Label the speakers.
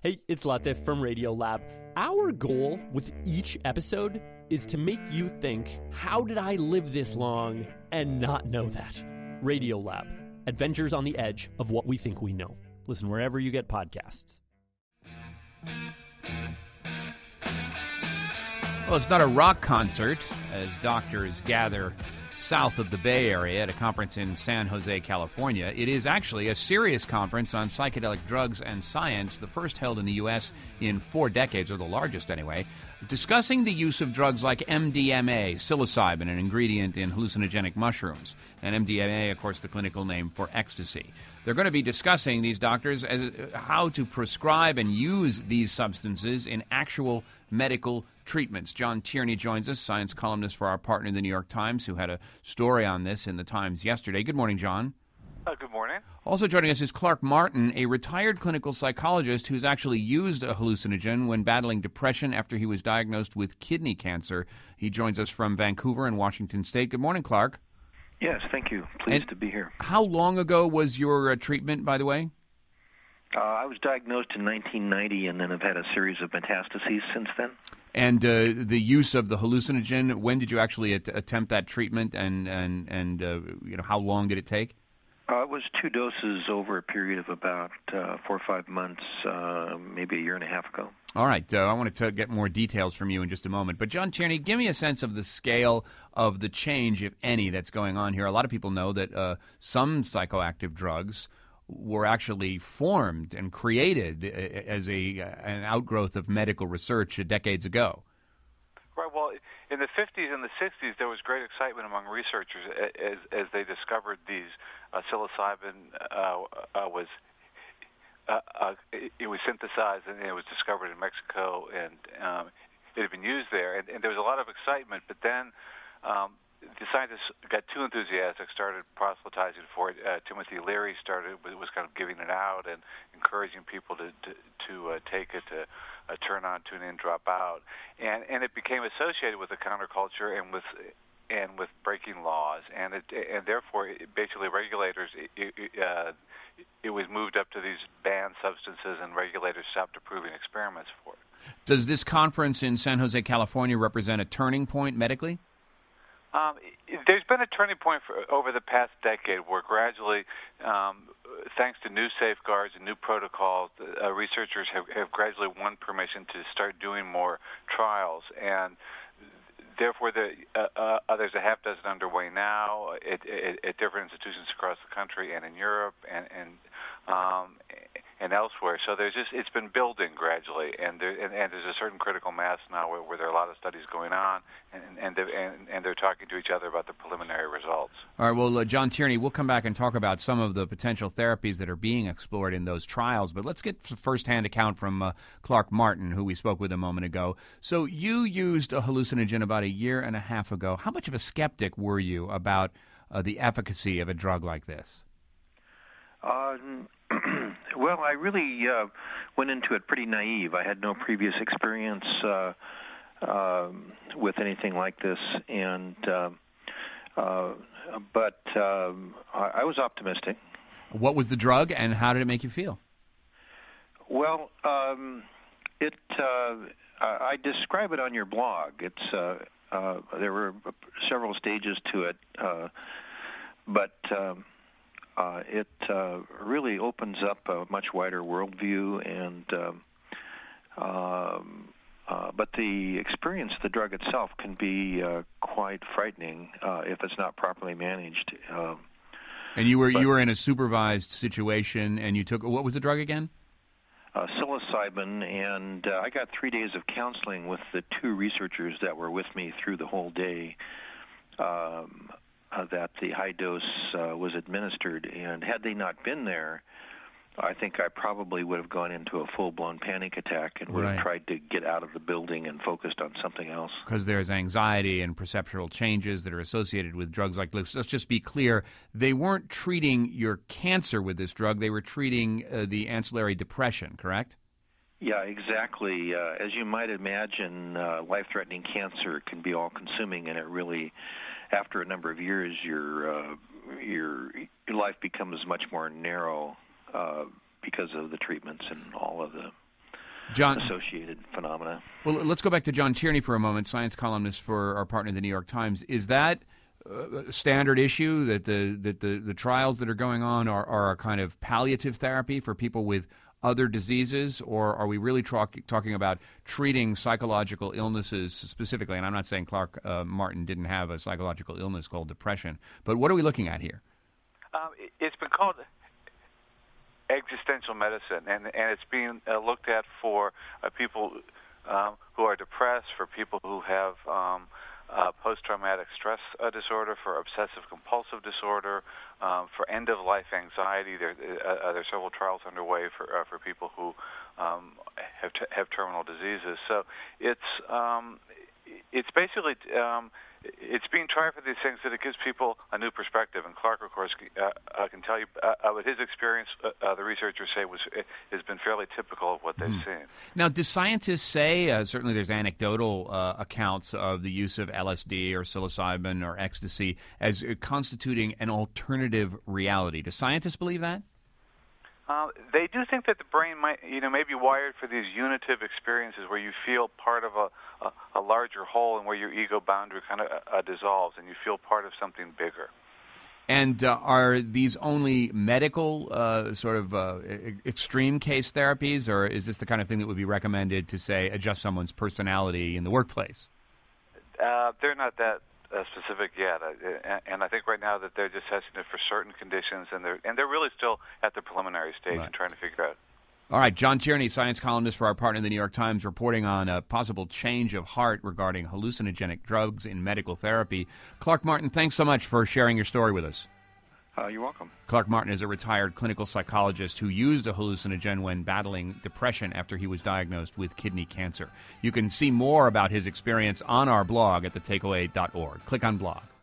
Speaker 1: Hey, it's Latif from Radiolab. Our goal with each episode is to make you think, how did I live this long and not know that? Radiolab, adventures on the edge of what we think we know. Listen wherever you get podcasts.
Speaker 2: Well, it's not a rock concert as doctors gather south of the Bay Area at a conference in San Jose, California. It is actually a serious conference on psychedelic drugs and science, the first held in the U.S. in 4 decades, or the largest anyway, discussing the use of drugs like MDMA, psilocybin, an ingredient in hallucinogenic mushrooms, and MDMA, of course, the clinical name for ecstasy. They're going to be discussing, these doctors, how to prescribe and use these substances in actual medical treatments. John Tierney joins us, science columnist for our partner, the New York Times, who had a story on this in the Times yesterday. Good morning, John.
Speaker 3: Good morning.
Speaker 2: Also joining us is Clark Martin, a retired clinical psychologist who's actually used a hallucinogen when battling depression after he was diagnosed with kidney cancer. He joins us from Vancouver in Washington State. Good morning, Clark.
Speaker 4: Yes, thank you. Pleased to be here.
Speaker 2: How long ago was your treatment, by the way?
Speaker 4: I was diagnosed in 1990, and then I've had a series of metastases since then.
Speaker 2: And the use of the hallucinogen, when did you actually attempt that treatment, and how long did it take?
Speaker 4: It was 2 doses over a period of about 4 or 5 months, maybe a year and a half ago.
Speaker 2: All right. I want to get more details from you in just a moment. But, John Tierney, give me a sense of the scale of the change, if any, that's going on here. A lot of people know that some psychoactive drugs were actually formed and created as an outgrowth of medical research decades ago.
Speaker 3: Right. Well, in the 50s and the 60s, there was great excitement among researchers as they discovered these psilocybin it was synthesized and it was discovered in Mexico, and it had been used there, and there was a lot of excitement. But then the scientists got too enthusiastic, started proselytizing for it. Timothy Leary was kind of giving it out and encouraging people to take it, to turn on, tune in, drop out, and it became associated with the counterculture and with breaking laws, and therefore basically regulators it was moved up to these banned substances, and regulators stopped approving experiments for it.
Speaker 2: Does this conference in San Jose, California, represent a turning point medically?
Speaker 3: There's been a turning point over the past decade where gradually, thanks to new safeguards and new protocols, researchers have gradually won permission to start doing more trials, and therefore there's a half dozen underway now at different institutions across the country and in Europe and elsewhere. So it's been building gradually, and there's a certain critical mass now where there are a lot of studies going on, and they're talking to each other about the preliminary results.
Speaker 2: All right. Well, John Tierney, we'll come back and talk about some of the potential therapies that are being explored in those trials, but let's get a first-hand account from Clark Martin, who we spoke with a moment ago. So you used a hallucinogen about a year and a half ago. How much of a skeptic were you about the efficacy of a drug like this?
Speaker 4: Well, I really went into it pretty naive. I had no previous experience with anything like this, but I was optimistic.
Speaker 2: What was the drug, and how did it make you feel?
Speaker 4: Well, I describe it on your blog. There were several stages to it, but it really opens up a much wider worldview, but the experience of the drug itself can be quite frightening if it's not properly managed.
Speaker 2: And you were in a supervised situation, and you took, what was the drug again?
Speaker 4: Psilocybin, and I got 3 days of counseling with the 2 researchers that were with me through the whole day. That the high dose was administered, and had they not been there, I think I probably would have gone into a full-blown panic attack and would have tried to get out of the building and focused on something else.
Speaker 2: Because there's anxiety and perceptual changes that are associated with drugs like this. Let's just be clear, they weren't treating your cancer with this drug, they were treating the ancillary depression, correct?
Speaker 4: Yeah, exactly. As you might imagine, life-threatening cancer can be all-consuming, and it really, after a number of years, your life becomes much more narrow because of the treatments and all of the associated phenomena.
Speaker 2: Well, let's go back to John Tierney for a moment, science columnist for our partner, the New York Times. Is that a standard issue that the trials that are going on are a kind of palliative therapy for people with other diseases, or are we really talking about treating psychological illnesses specifically? And I'm not saying Clark Martin didn't have a psychological illness called depression, but what are we looking at here?
Speaker 3: It's been called existential medicine, and it's being looked at for people who are depressed, for people who have post-traumatic stress disorder, for obsessive-compulsive disorder, for end-of-life anxiety. There are several trials underway for people who have terminal diseases. So it's basically it's being tried for these things that it gives people a new perspective. And Clark, of course, can tell you with his experience, the researchers say has been fairly typical of what they've seen.
Speaker 2: Now, do scientists say, certainly there's anecdotal accounts of the use of LSD or psilocybin or ecstasy as constituting an alternative reality. Do scientists believe that?
Speaker 3: They do think that the brain may be wired for these unitive experiences where you feel part of a larger whole and where your ego boundary kind of dissolves and you feel part of something bigger.
Speaker 2: And are these only medical extreme case therapies, or is this the kind of thing that would be recommended to, say, adjust someone's personality in the workplace?
Speaker 3: They're not that specific yet, and I think right now that they're just testing it for certain conditions, and they're really still at the preliminary stage and trying to figure out.
Speaker 2: All right, John Tierney, science columnist for our partner, the New York Times, reporting on a possible change of heart regarding hallucinogenic drugs in medical therapy. Clark Martin, thanks so much for sharing your story with us.
Speaker 4: You're welcome.
Speaker 2: Clark Martin is a retired clinical psychologist who used a hallucinogen when battling depression after he was diagnosed with kidney cancer. You can see more about his experience on our blog at thetakeaway.org. Click on blog.